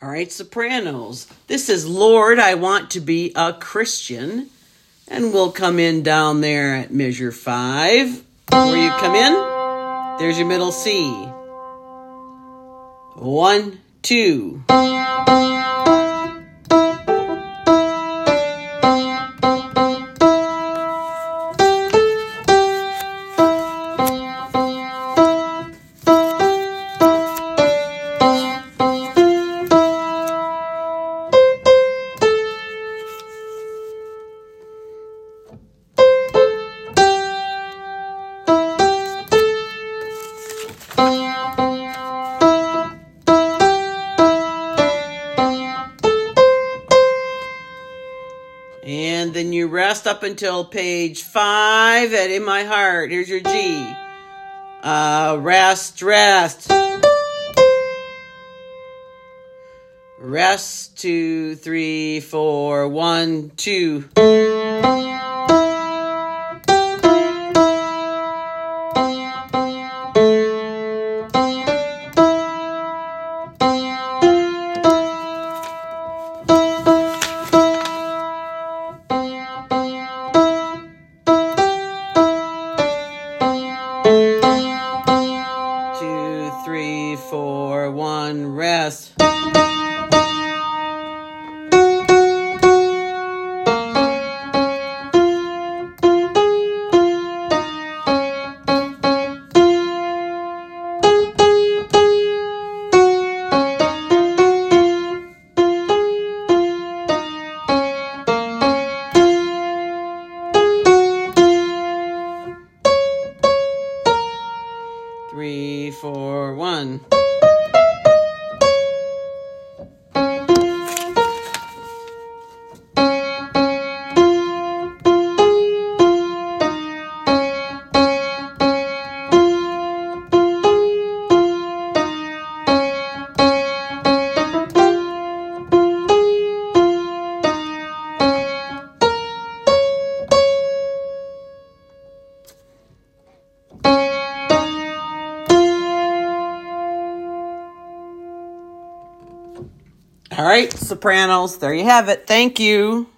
All right, sopranos. This is Lord, I Want to Be a Christian. And we'll come in down there at measure 5. Where you come in, there's your middle C. 1, 2. And then you rest up until page 5 at In My Heart. Here's your G. Rest. Rest, 2, 3, 4, 1, 2. Rest. Three, four, 1. All right, sopranos, there you have it. Thank you.